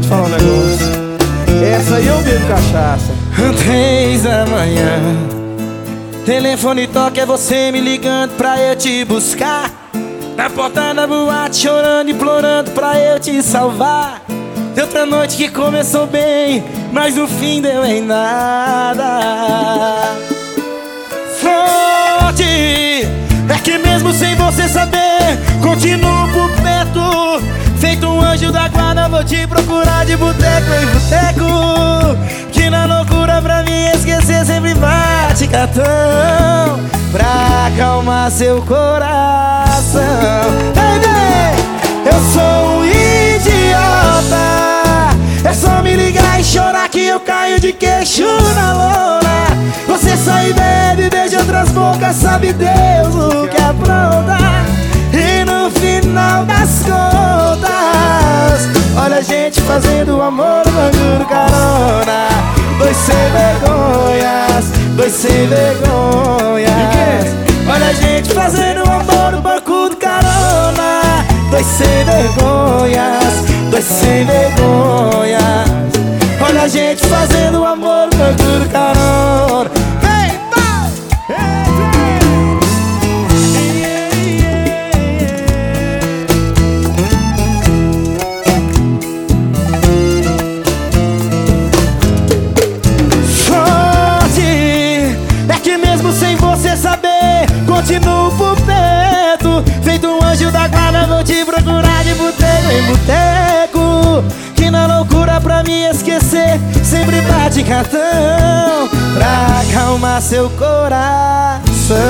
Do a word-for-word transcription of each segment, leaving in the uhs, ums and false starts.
te falar um negócio. Essa aí eu bebo cachaça. Três da manhã, telefone toca, é você me ligando pra eu te buscar. Na porta da boate, chorando, implorando pra eu te salvar. De outra noite que começou bem, mas no fim deu em nada. Forte, é que mesmo sem você saber, continuo por perto. Feito um anjo da guarda, vou te procurar de boteco em boteco. Que na loucura pra mim esquecer sempre bate cartão, pra acalmar seu coração. Baby, eu sou um idiota. É só me ligar e chorar que eu caio de queixo na lona. Você sai e bebe, beija outras bocas, sabe Deus o que apronta. E no final das contas, olha a gente fazendo amor no banco do carona. Dois sem vergonhas, dois sem vergonhas. Olha a gente fazendo amor no banco do carona. Dois sem vergonhas, dois sem vergonhas. Olha a gente fazendo amor no banco do carona. Vem, vai! Continuo por perto, feito um anjo da guarda, vou te procurar de boteco em boteco. Que na loucura pra me esquecer, sempre bate cartão, pra acalmar seu coração.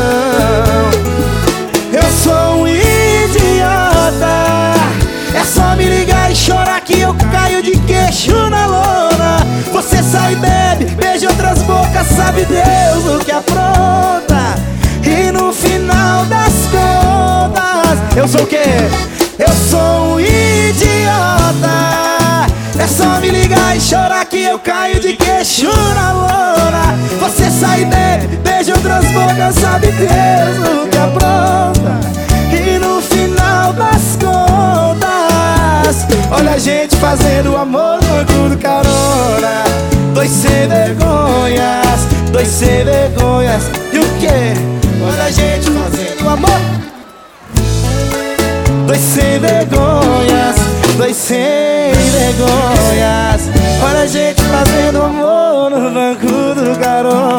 Eu sou um idiota. É só me ligar e chorar que eu caio de queixo na lona. Você sai e bebe, beija outras bocas, sabe Deus o que apronta. E no final das contas, eu sou o quê? Eu sou um idiota. É só me ligar e chorar que eu caio de queixo na lona. Você sai e bebe, beija outras bocas, sabe Deus o que apronta. E no final das contas, olha a gente fazendo amor no banco do carona. Dois sem vergonhas, dois sem vergonhas. E o quê? Olha a gente fazendo amor. Dois sem vergonhas, dois sem vergonhas. Olha a gente fazendo amor no banco do carona.